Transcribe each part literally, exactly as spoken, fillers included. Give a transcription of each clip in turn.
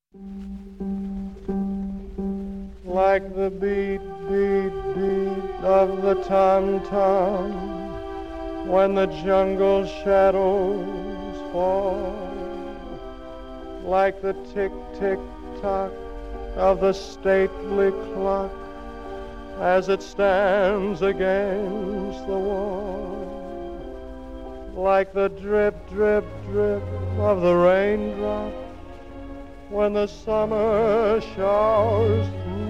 Like the beat, beat, beat of the tom-tom when the jungle shadows fall, like the tick, tick, tock of the stately clock as it stands against the wall, like the drip, drip, drip of the raindrop when the summer showers through.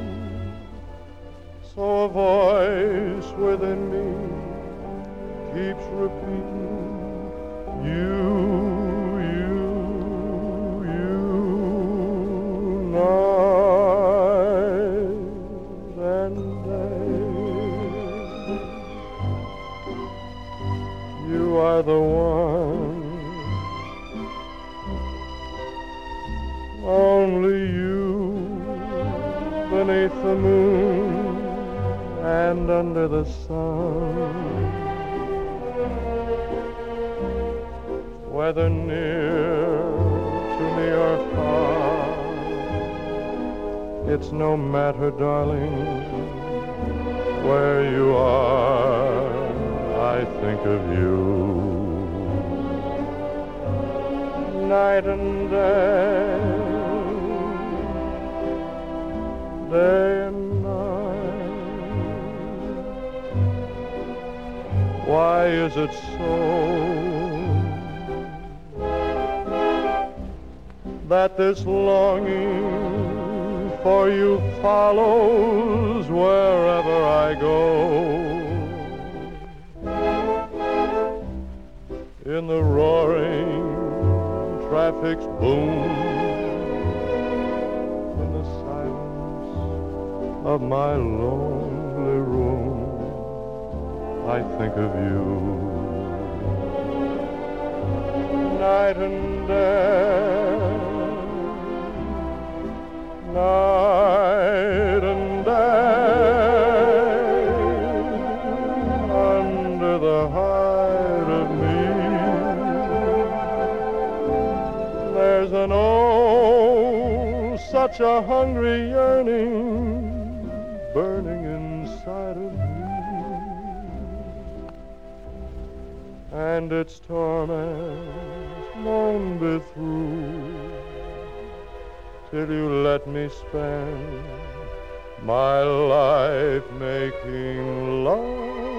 So a voice within me keeps repeating, you, you, you, night and day. You are the one, only you, beneath the moon and under the sun, whether near to me or far, it's no matter, darling, where you are, I think of you. Night and day, day and why is it so that this longing for you follows wherever I go? In the roaring traffic's boom, in the silence of my lonely room, I think of you. Night and day, night and day, under the hide of me, there's an oh, such a hungry yearning burning inside of me. And its torments won't be through till you let me spend my life making love